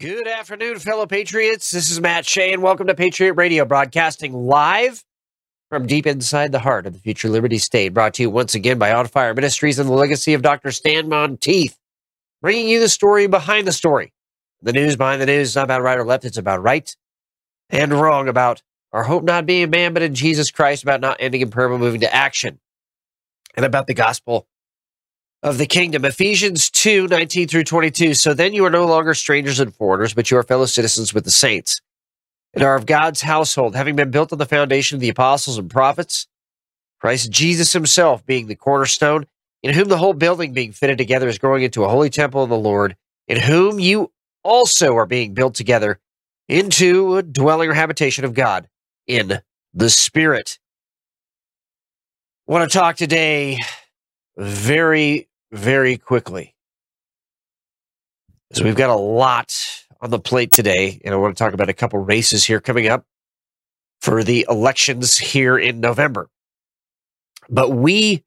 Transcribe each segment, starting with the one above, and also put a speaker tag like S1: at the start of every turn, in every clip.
S1: Good afternoon, fellow Patriots. This is Matt Shea, and welcome to Patriot Radio, broadcasting live from deep inside the heart of the future Liberty State. Brought to you once again by On Fire Ministries and the legacy of Dr. Stan Monteith, bringing you the story behind the story. The news behind the news is not about right or left. It's about right and wrong, about our hope not being in man, but in Jesus Christ, about not ending in prayer, but moving to action, and about the gospel of the kingdom. Ephesians 2:19 through 22. So then you are no longer strangers and foreigners, but you are fellow citizens with the saints and are of God's household, having been built on the foundation of the apostles and prophets, Christ Jesus himself being the cornerstone, in whom the whole building being fitted together is growing into a holy temple of the Lord, in whom you also are being built together into a dwelling or habitation of God in the Spirit. I want to talk today very quickly, so we've got a lot on the plate today, and I want to talk about a couple races here coming up for the elections here in November. But we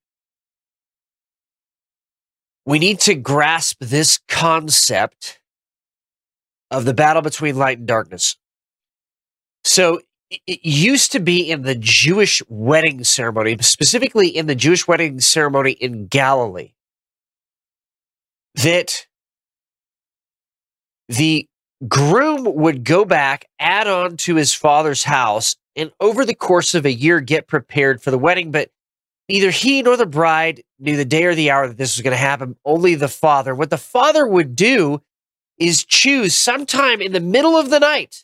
S1: need to grasp this concept of the battle between light and darkness. So it used to be in the Jewish wedding ceremony, specifically in the Jewish wedding ceremony in Galilee, that the groom would go back, add on to his father's house, and over the course of a year get prepared for the wedding. But neither he nor the bride knew the day or the hour that this was going to happen, only the father. What the father would do is choose sometime in the middle of the night,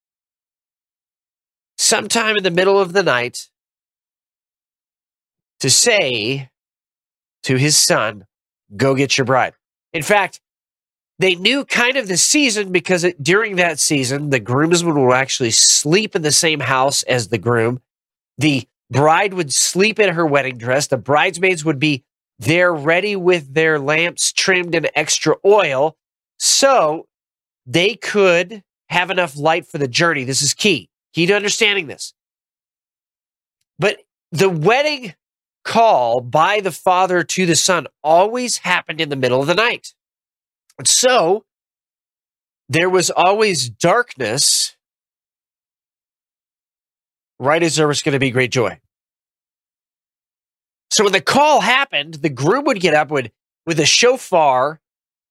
S1: to say to his son, go get your bride. In fact, they knew kind of the season because during that season, the groomsmen would actually sleep in the same house as the groom. The bride would sleep in her wedding dress. The bridesmaids would be there ready with their lamps trimmed in extra oil so they could have enough light for the journey. This is key to understanding this. But the wedding call by the father to the son always happened in the middle of the night. And so there was always darkness right as there was going to be great joy. So when the call happened, the groom would get up with a shofar,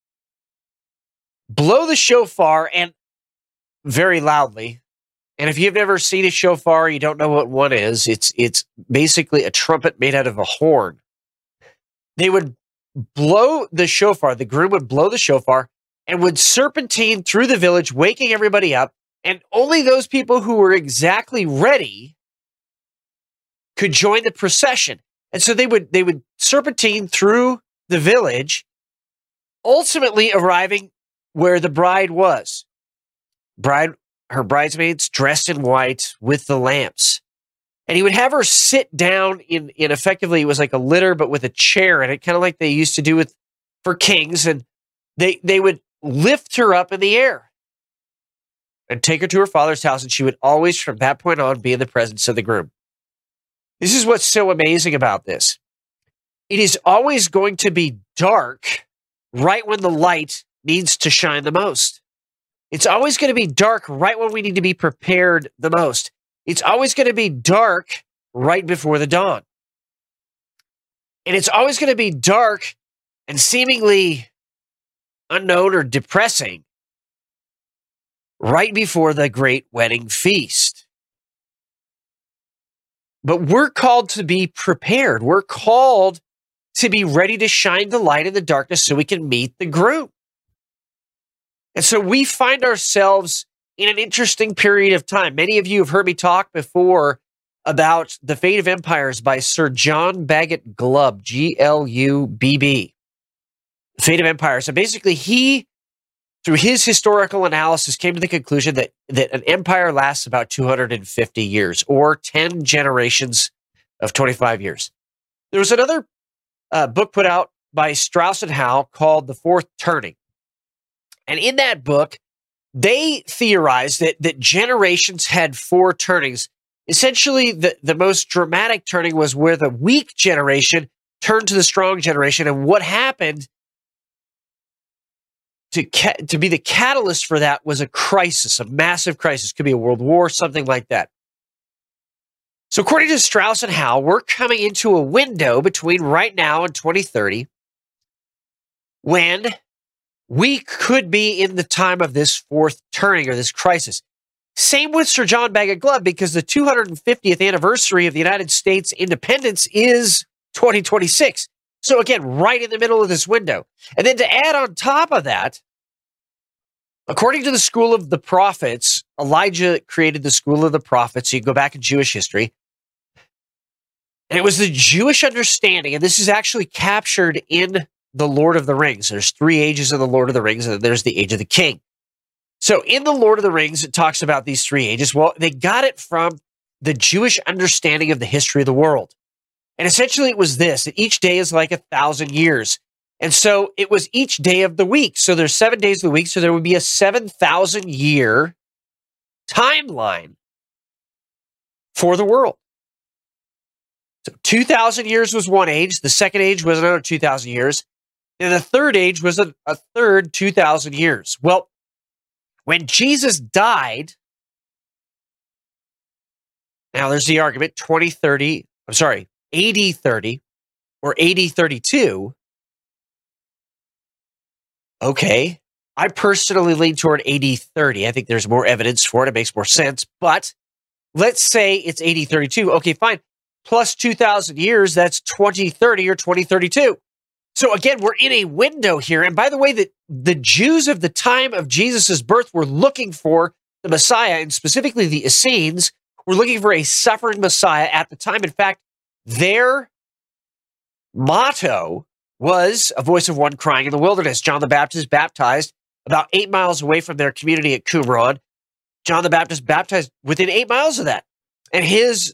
S1: blow the shofar, and very loudly. And if you've never seen a shofar, you don't know what one is. It's basically a trumpet made out of a horn. They would blow the shofar. The groom would blow the shofar and would serpentine through the village, waking everybody up. And only those people who were exactly ready could join the procession. And so they would serpentine through the village, ultimately arriving where the bride was. Her bridesmaids dressed in white with the lamps. And he would have her sit down in effectively, it was like a litter, but with a chair in it, kind of like they used to do for kings. And they would lift her up in the air and take her to her father's house. And she would always, from that point on, be in the presence of the groom. This is what's so amazing about this. It is always going to be dark right when the light needs to shine the most. It's always going to be dark right when we need to be prepared the most. It's always going to be dark right before the dawn. And it's always going to be dark and seemingly unknown or depressing right before the great wedding feast. But we're called to be prepared. We're called to be ready to shine the light in the darkness so we can meet the groom. And so we find ourselves in an interesting period of time. Many of you have heard me talk before about The Fate of Empires by Sir John Bagot Glubb, Glubb. The Fate of Empires. So basically, he, through his historical analysis, came to the conclusion that an empire lasts about 250 years, or 10 generations of 25 years. There was another book put out by Strauss and Howe called The Fourth Turning. And in that book, they theorized that generations had four turnings. Essentially, the most dramatic turning was where the weak generation turned to the strong generation. And what happened to be the catalyst for that was a crisis, a massive crisis. Could be a world war, something like that. So according to Strauss and Howe, we're coming into a window between right now and 2030 when we could be in the time of this fourth turning or this crisis. Same with Sir John Bagot Glove, because the 250th anniversary of the United States independence is 2026. So again, right in the middle of this window. And then to add on top of that, according to the School of the Prophets, Elijah created the School of the Prophets. So you go back in Jewish history. And it was the Jewish understanding, and this is actually captured in the Lord of the Rings. There's 3 ages of the Lord of the Rings, and then there's the Age of the King. So in the Lord of the Rings, it talks about these 3 ages. Well, they got it from the Jewish understanding of the history of the world. And essentially it was this, that each day is like 1,000 years. And so it was each day of the week. So there's 7 days of the week. So there would be a 7,000 year timeline for the world. So 2,000 years was one age. The second age was another 2,000 years. And the third age was a third 2,000 years. Well, when Jesus died, now there's the argument, 80-30 or 80-32. Okay. I personally lean toward 80-30. I think there's more evidence for it. It makes more sense. But let's say it's 80-32. Okay, fine. Plus 2,000 years, that's 2030 or 2032. So again, we're in a window here. And by the way, the Jews of the time of Jesus' birth were looking for the Messiah, and specifically the Essenes were looking for a suffering Messiah at the time. In fact, their motto was a voice of one crying in the wilderness. John the Baptist baptized about 8 miles away from their community at Qumran. John the Baptist baptized within 8 miles of that. And his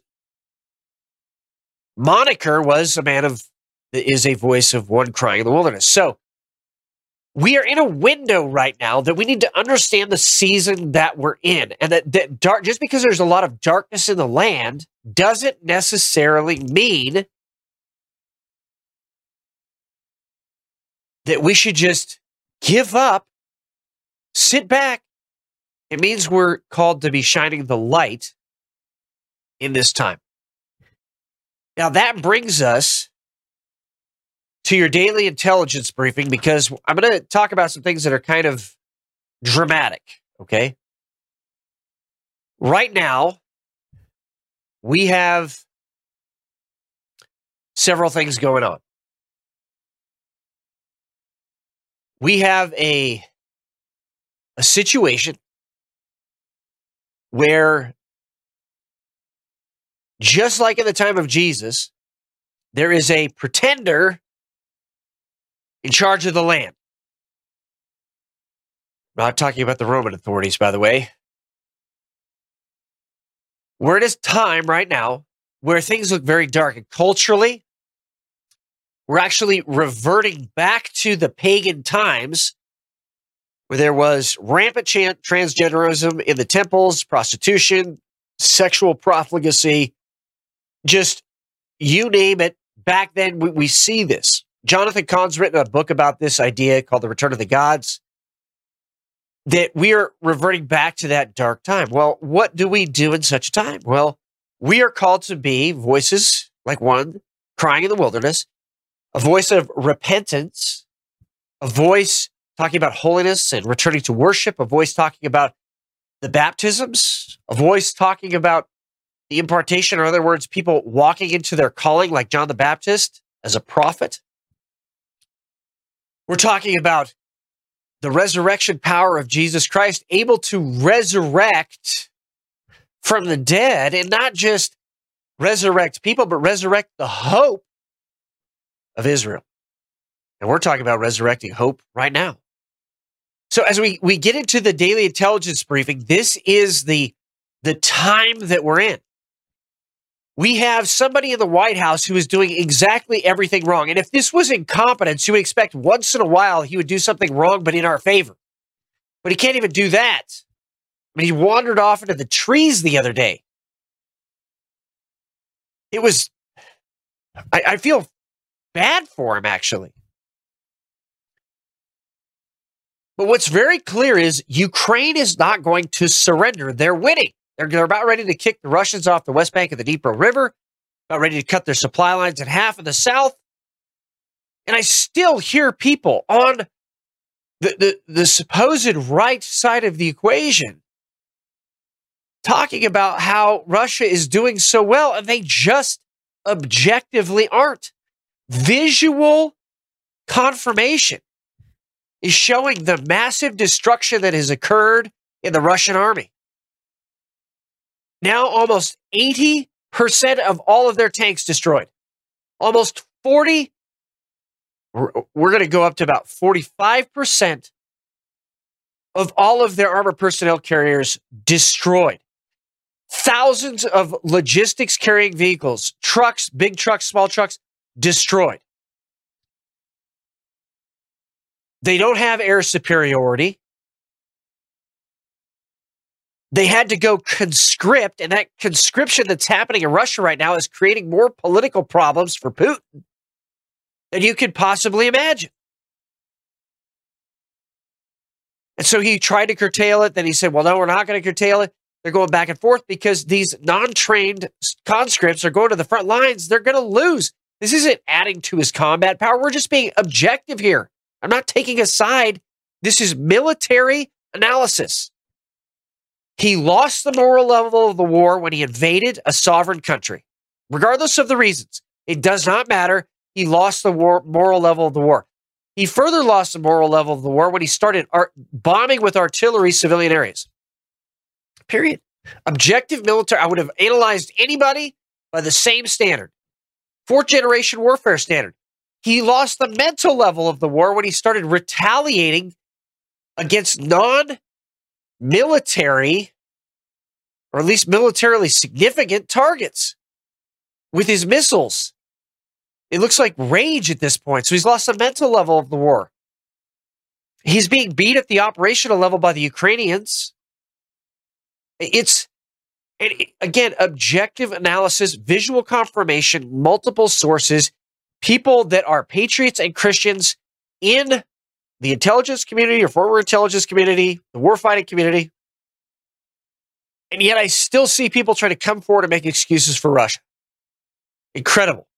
S1: moniker was is a voice of one crying in the wilderness. So we are in a window right now that we need to understand the season that we're in. And that dark, just because there's a lot of darkness in the land doesn't necessarily mean that we should just give up, sit back. It means we're called to be shining the light in this time. Now that brings us to your daily intelligence briefing, because I'm going to talk about some things that are kind of dramatic, okay? Right now, we have several things going on. We have a situation where, just like in the time of Jesus, there is a pretender in charge of the land. I'm not talking about the Roman authorities, by the way. We're in a time right now where things look very dark, and culturally, we're actually reverting back to the pagan times where there was rampant transgenderism in the temples, prostitution, sexual profligacy, just you name it. Back then, we see this. Jonathan Cahn's written a book about this idea called The Return of the Gods, that we are reverting back to that dark time. Well, what do we do in such a time? Well, we are called to be voices like one crying in the wilderness, a voice of repentance, a voice talking about holiness and returning to worship, a voice talking about the baptisms, a voice talking about the impartation, or in other words, people walking into their calling like John the Baptist as a prophet. We're talking about the resurrection power of Jesus Christ, able to resurrect from the dead, and not just resurrect people, but resurrect the hope of Israel. And we're talking about resurrecting hope right now. So as we get into the daily intelligence briefing, this is the time that we're in. We have somebody in the White House who is doing exactly everything wrong. And if this was incompetence, you would expect once in a while he would do something wrong, but in our favor. But he can't even do that. I mean, he wandered off into the trees the other day. It was, I feel bad for him, actually. But what's very clear is Ukraine is not going to surrender. They're winning. They're about ready to kick the Russians off the west bank of the Dnipro River, about ready to cut their supply lines in half in the south. And I still hear people on the supposed right side of the equation talking about how Russia is doing so well, and they just objectively aren't. Visual confirmation is showing the massive destruction that has occurred in the Russian army. Now almost 80% of all of their tanks destroyed. Almost 40, we're going to go up to about 45% of all of their armored personnel carriers destroyed. Thousands of logistics carrying vehicles, trucks, big trucks, small trucks, destroyed. They don't have air superiority. They had to go conscript, and that conscription that's happening in Russia right now is creating more political problems for Putin than you could possibly imagine. And so he tried to curtail it. Then he said, well, no, we're not going to curtail it. They're going back and forth because these non-trained conscripts are going to the front lines. They're going to lose. This isn't adding to his combat power. We're just being objective here. I'm not taking a side. This is military analysis. He lost the moral level of the war when he invaded a sovereign country. Regardless of the reasons, it does not matter. He lost the moral level of the war. He further lost the moral level of the war when he started bombing with artillery civilian areas. Period. Objective military. I would have analyzed anybody by the same standard. Fourth generation warfare standard. He lost the mental level of the war when he started retaliating against non-military, or at least militarily significant targets with his missiles. It looks like rage at this point. So he's lost the mental level of the war. He's being beat at the operational level by the Ukrainians. Again, objective analysis, visual confirmation, multiple sources, people that are patriots and Christians in the intelligence community or former intelligence community, the warfighting community. And yet I still see people trying to come forward and make excuses for Russia. Incredible.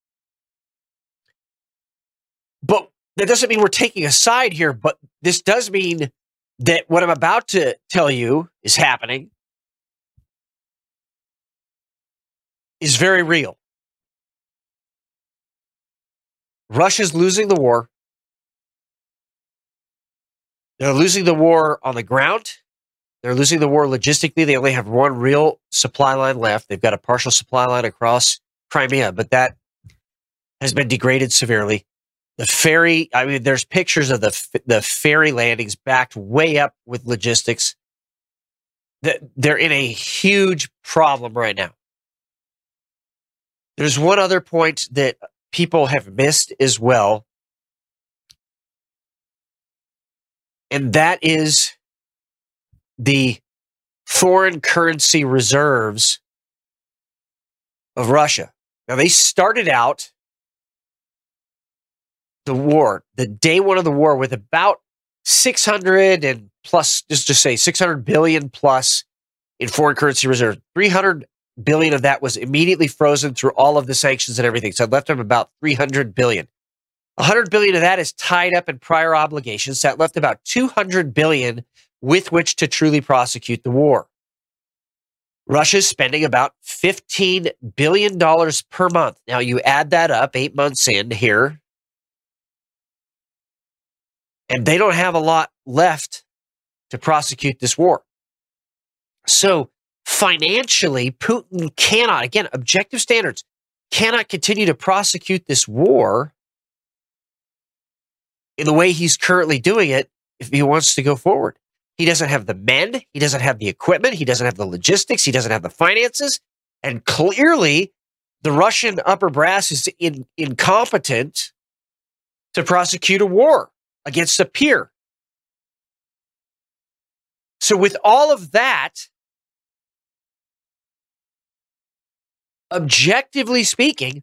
S1: But that doesn't mean we're taking a side here, but this does mean that what I'm about to tell you is happening is very real. Russia's losing the war. They're losing the war on the ground. They're losing the war logistically. They only have one real supply line left. They've got a partial supply line across Crimea, but that has been degraded severely. The ferry, I mean, there's pictures of the ferry landings backed way up with logistics. They're in a huge problem right now. There's one other point that people have missed as well, and that is the foreign currency reserves of Russia. Now, they started out the war, the day one of the war, with about 600 and plus, just to say 600 billion plus in foreign currency reserves. 300 billion of that was immediately frozen through all of the sanctions and everything. So it left them about 300 billion. 100 billion of that is tied up in prior obligations. That left about 200 billion with which to truly prosecute the war. Russia's spending about $15 billion per month. Now you add that up 8 months in here, and they don't have a lot left to prosecute this war. So financially, Putin cannot, again, objective standards, cannot continue to prosecute this war in the way he's currently doing it if he wants to go forward. He doesn't have the men, he doesn't have the equipment, he doesn't have the logistics, he doesn't have the finances, and clearly the Russian upper brass is incompetent to prosecute a war against a peer. So with all of that, objectively speaking,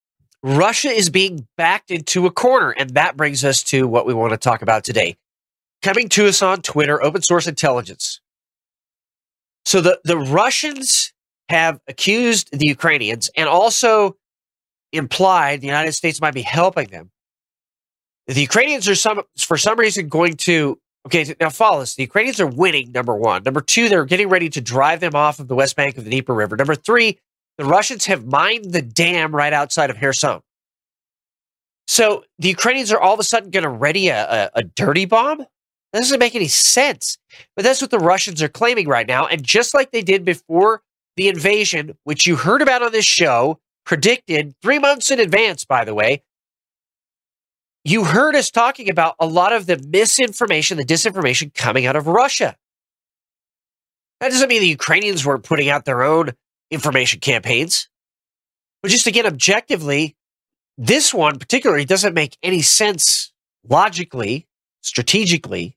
S1: Russia is being backed into a corner, and that brings us to what we want to talk about today. coming to us on Twitter, open source intelligence. So the Russians have accused the Ukrainians and also implied the United States might be helping them. The Ukrainians are for some reason going to, okay, now follow this. The Ukrainians are winning, number one. Number two, they're getting ready to drive them off of the west bank of the Dnieper River. Number three, the Russians have mined the dam right outside of Kherson. So the Ukrainians are all of a sudden going to ready a dirty bomb? That doesn't make any sense. But that's what the Russians are claiming right now. And just like they did before the invasion, which you heard about on this show, predicted 3 months in advance, by the way, you heard us talking about a lot of the misinformation, the disinformation coming out of Russia. That doesn't mean the Ukrainians weren't putting out their own information campaigns. But just again, objectively, this one particularly doesn't make any sense logically, strategically.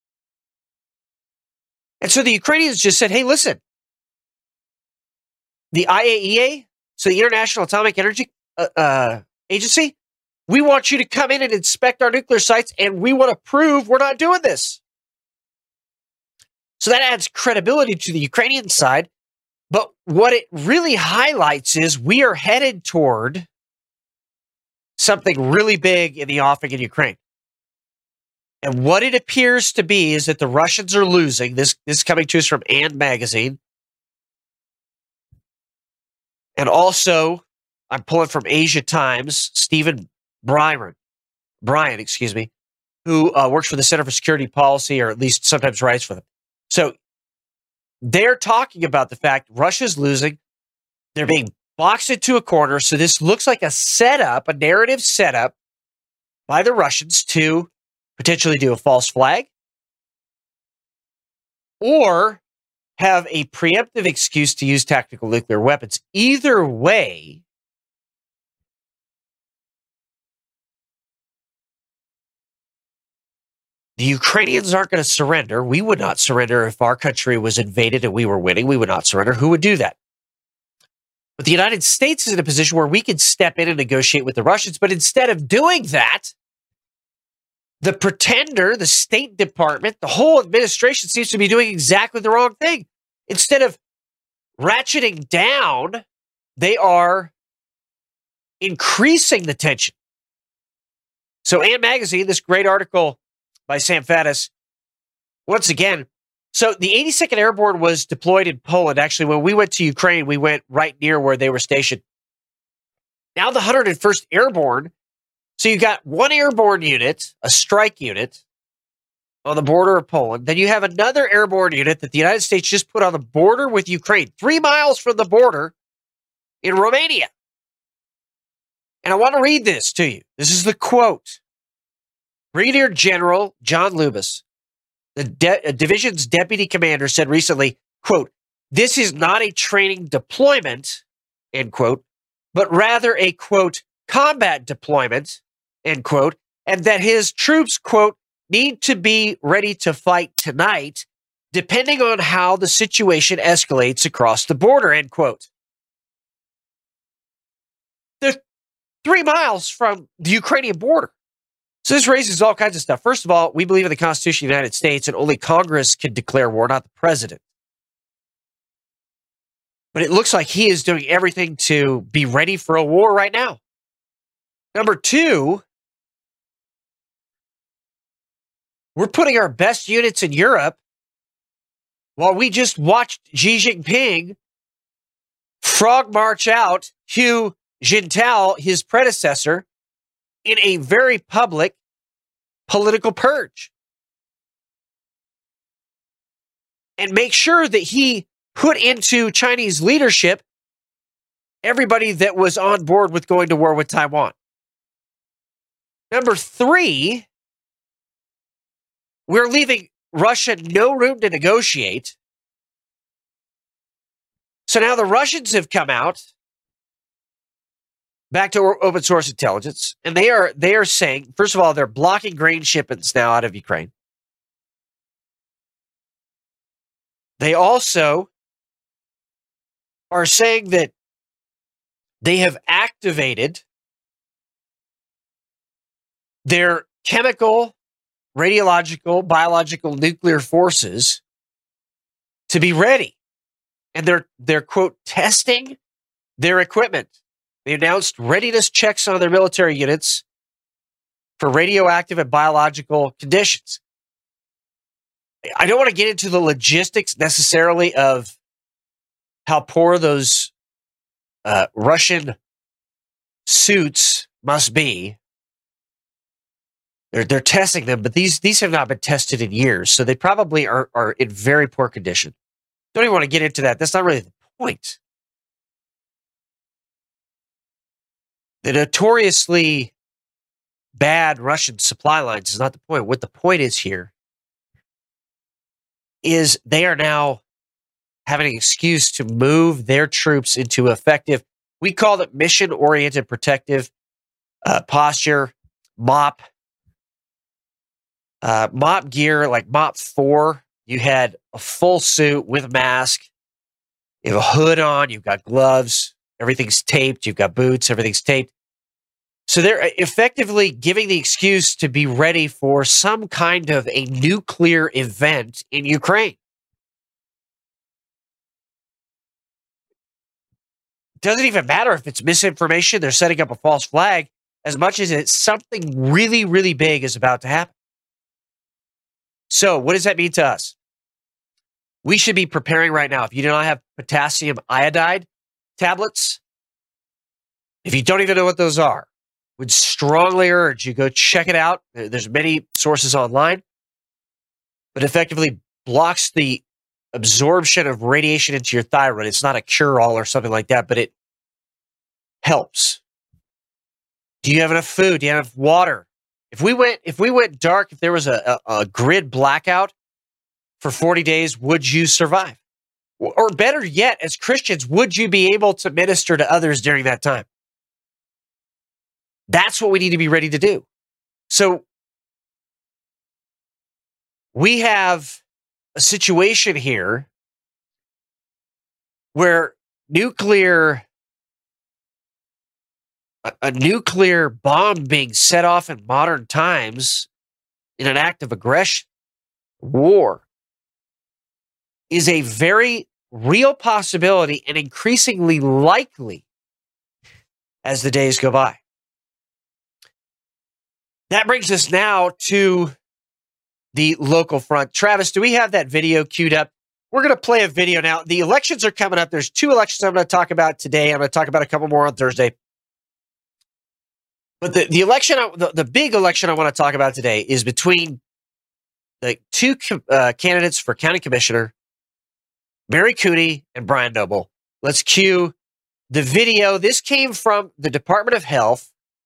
S1: And so the Ukrainians just said, hey, listen, the IAEA, so the International Atomic Energy Agency, we want you to come in and inspect our nuclear sites, and we want to prove we're not doing this. So that adds credibility to the Ukrainian side. But what it really highlights is we are headed toward something really big in the offing in Ukraine. And what it appears to be is that the Russians are losing. This coming to us from And Magazine. And also, I'm pulling from Asia Times, Stephen Bryan, who works for the Center for Security Policy, or at least sometimes writes for them. So they're talking about the fact Russia's losing. They're being boxed into a corner. So this looks like a setup, a narrative setup by the Russians to potentially do a false flag or have a preemptive excuse to use tactical nuclear weapons. Either way, the Ukrainians aren't going to surrender. We would not surrender if our country was invaded and we were winning. We would not surrender. Who would do that? But the United States is in a position where we could step in and negotiate with the Russians. But instead of doing that, the pretender, the State Department, the whole administration seems to be doing exactly the wrong thing. Instead of ratcheting down, they are increasing the tension. So And Magazine, this great article by Sam Faddis, once again, so the 82nd Airborne was deployed in Poland. Actually, when we went to Ukraine, we went right near where they were stationed. Now the 101st Airborne, so you got one airborne unit, a strike unit, on the border of Poland. Then you have another airborne unit that the United States just put on the border with Ukraine, 3 miles from the border in Romania. And I want to read this to you. This is the quote. Brigadier General John Lubas, the division's deputy commander, said recently, quote, "This is not a training deployment," end quote, but rather a, quote, "combat deployment," end quote, and that his troops, quote, "need to be ready to fight tonight, depending on how the situation escalates across the border," end quote. They're 3 miles from the Ukrainian border. So this raises all kinds of stuff. First of all, we believe in the Constitution of the United States, and only Congress can declare war, not the president. But it looks like he is doing everything to be ready for a war right now. Number two, we're putting our best units in Europe while we just watched Xi Jinping frog march out Hu Jintao, his predecessor, in a very public political purge. And make sure that he put into Chinese leadership everybody that was on board with going to war with Taiwan. Number three, we're leaving Russia no room to negotiate. So now the Russians have come out, back to open source intelligence, and they are saying, first of all, they're blocking grain shipments now out of Ukraine. They also are saying that they have activated their chemical radiological, biological, nuclear forces to be ready. And they're quote, testing their equipment. They announced readiness checks on their military units for radioactive and biological conditions. I don't want to get into the logistics necessarily of how poor those Russian suits must be. They're testing them, but these have not been tested in years, so they probably are in very poor condition. Don't even want to get into that. That's not really the point. The notoriously bad Russian supply lines is not the point. What the point is here is they are now having an excuse to move their troops into effective, we call it mission-oriented protective posture, MOP. MOP gear, like MOP 4, you had a full suit with a mask, you have a hood on, you've got gloves, everything's taped, you've got boots, everything's taped. So they're effectively giving the excuse to be ready for some kind of a nuclear event in Ukraine. Doesn't even matter if it's misinformation, they're setting up a false flag, as much as it's something really, really big is about to happen. So what does that mean to us? We should be preparing right now. If you do not have potassium iodide tablets, if you don't even know what those are, would strongly urge you go check it out. There's many sources online, but effectively blocks the absorption of radiation into your thyroid. It's not a cure-all or something like that, but it helps. Do you have enough food? Do you have enough water? If we went dark, if there was a grid blackout for 40 days, would you survive? Or better yet, as Christians, would you be able to minister to others during that time? That's what we need to be ready to do. So we have a situation here where a nuclear bomb being set off in modern times in an act of aggression, war, is a very real possibility and increasingly likely as the days go by. That brings us now to the local front. Travis, do we have that video queued up? We're going to play a video now. The elections are coming up. There's 2 elections I'm going to talk about today. I'm going to talk about a couple more on Thursday. But the election, the big election I want to talk about today is between the 2 candidates for county commissioner, Mary Cooney and Brian Noble. Let's cue the video. This came from the Department of Health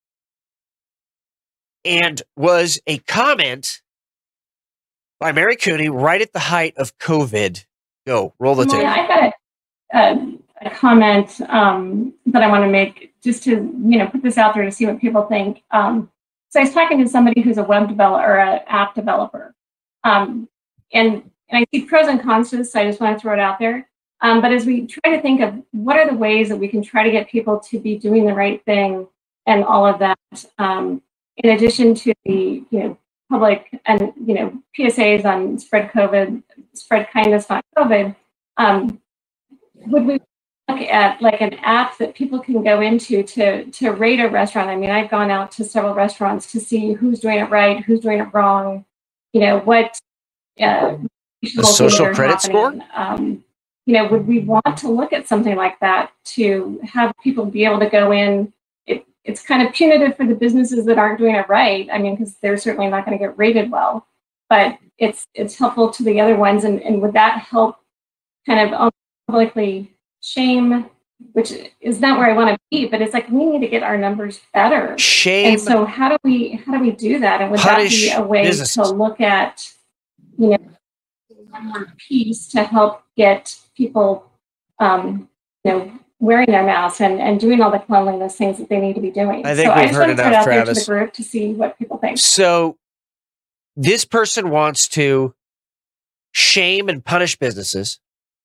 S1: and was a comment by Mary Cooney right at the height of COVID. Go, roll the tape.
S2: I've got a comment that I want to make just to put this out there to see what people think. So I was talking to somebody who's a web developer or an app developer, and I see pros and cons to this, so I just want to throw it out there. But as we try to think of what are the ways that we can try to get people to be doing the right thing and all of that, in addition to the public and PSAs on spread kindness, not COVID, would we look at like an app that people can go into to rate a restaurant? I mean, I've gone out to several restaurants to see who's doing it right, who's doing it wrong, what
S1: a social credit score.
S2: Would we want to look at something like that to have people be able to go in? It's kind of punitive for the businesses that aren't doing it right. I mean, because they're certainly not going to get rated well, but it's helpful to the other ones. And would that help kind of publicly shame, which is not where I want to be, but it's like we need to get our numbers better.
S1: Shame.
S2: And so how do we do that? And would that be a way to look at, one more piece to help get people, wearing their masks and doing all the cleanliness things that they need to be doing.
S1: I think we've heard enough, Travis.
S2: To the group to see what people think.
S1: So this person wants to shame and punish businesses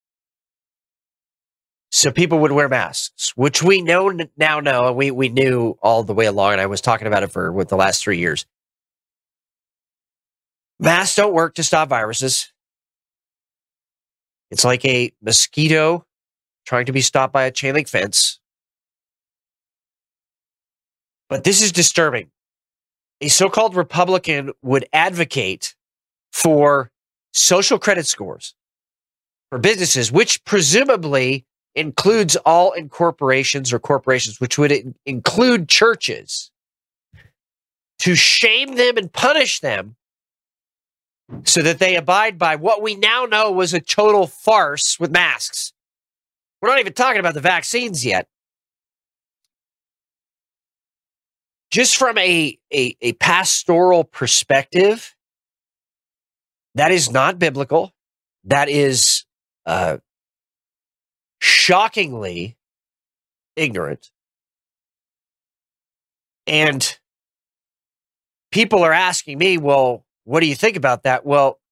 S1: so people would wear masks, which we now know, and we knew all the way along, and I was talking about it for the last 3 years. Masks don't work to stop viruses. It's like a mosquito trying to be stopped by a chain link fence. But this is disturbing. A so-called Republican would advocate for social credit scores for businesses, which presumably includes all incorporations or corporations, which would include churches, to shame them and punish them so that they abide by what we now know was a total farce with masks. We're not even talking about the vaccines yet. Just from a pastoral perspective, that is not biblical. That is shockingly ignorant. And people are asking me, well, what do you think about that? Well,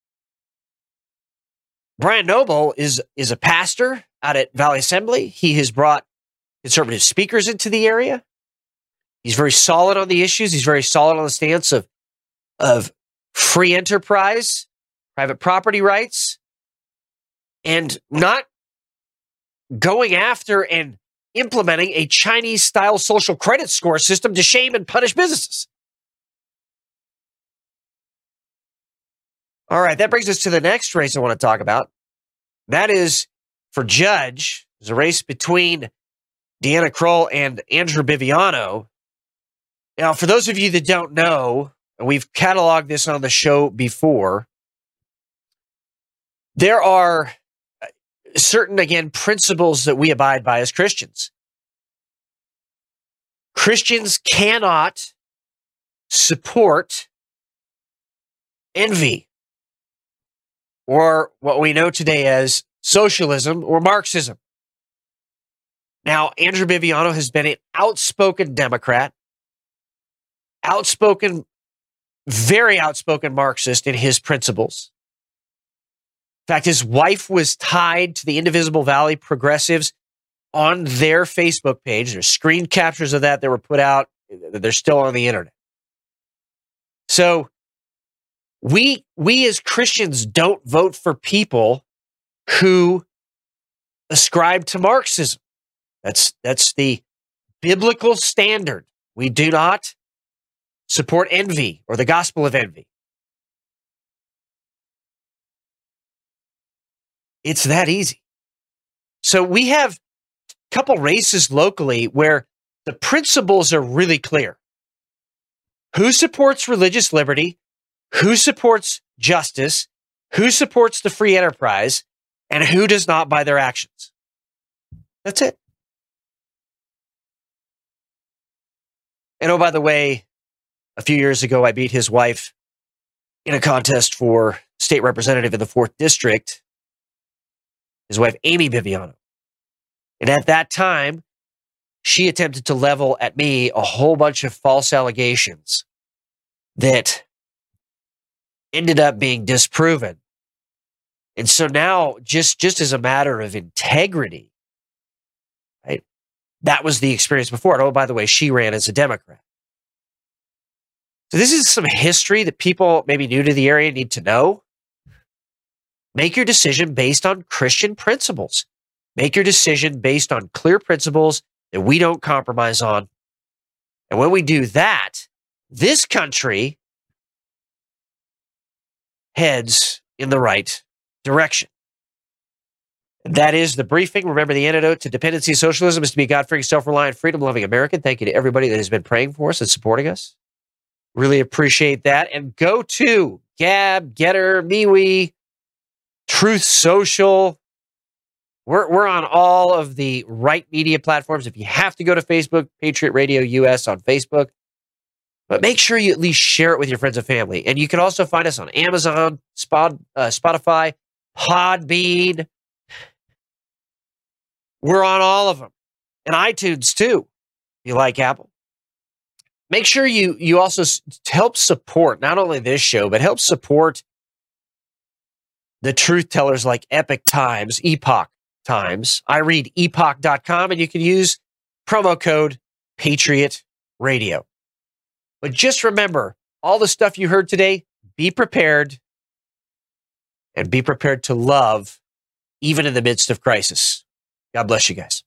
S1: Brian Noble is a pastor out at Valley Assembly. He has brought conservative speakers into the area. He's very solid on the issues. He's very solid on the stance of free enterprise, private property rights, and not going after and implementing a Chinese-style social credit score system to shame and punish businesses. All right, that brings us to the next race I want to talk about. That is for judge. There's a race between Deanna Kroll and Andrew Biviano. Now, for those of you that don't know, and we've cataloged this on the show before, there are certain, again, principles that we abide by as Christians. Christians cannot support envy, or what we know today as socialism or Marxism. Now, Andrew Biviano has been an outspoken Democrat, very outspoken Marxist in his principles. In fact, his wife was tied to the Indivisible Valley Progressives on their Facebook page. There's screen captures of that were put out. They're still on the internet. So we as Christians don't vote for people who ascribe to Marxism. That's the biblical standard. We do not support envy or the gospel of envy. It's that easy. So we have a couple races locally where the principles are really clear. Who supports religious liberty? Who supports justice? Who supports the free enterprise? And who does not by their actions? That's it. And oh, by the way, a few years ago, I beat his wife in a contest for state representative in the 4th District. His wife, Amy Biviano. And at that time, she attempted to level at me a whole bunch of false allegations that ended up being disproven. And so now, just as a matter of integrity, right? That was the experience before. And oh, by the way, she ran as a Democrat. So this is some history that people maybe new to the area need to know. Make your decision based on Christian principles. Make your decision based on clear principles that we don't compromise on. And when we do that, this country heads in the right direction. And that is the briefing. Remember, the antidote to dependency of socialism is to be a God-fearing, self-reliant, freedom-loving American. Thank you to everybody that has been praying for us and supporting us. Really appreciate that. And go to Gab, Getter, MeWe, Truth Social. We're on all of the right media platforms. If you have to go to Facebook, Patriot Radio US on Facebook. But make sure you at least share it with your friends and family. And you can also find us on Amazon, Spotify, Podbean. We're on all of them. And iTunes too, if you like Apple. Make sure you also help support not only this show, but help support the truth tellers like Epoch Times. I read epoch.com, and you can use promo code Patriot Radio. But just remember, all the stuff you heard today be prepared and be prepared to love even in the midst of crisis. God bless you guys.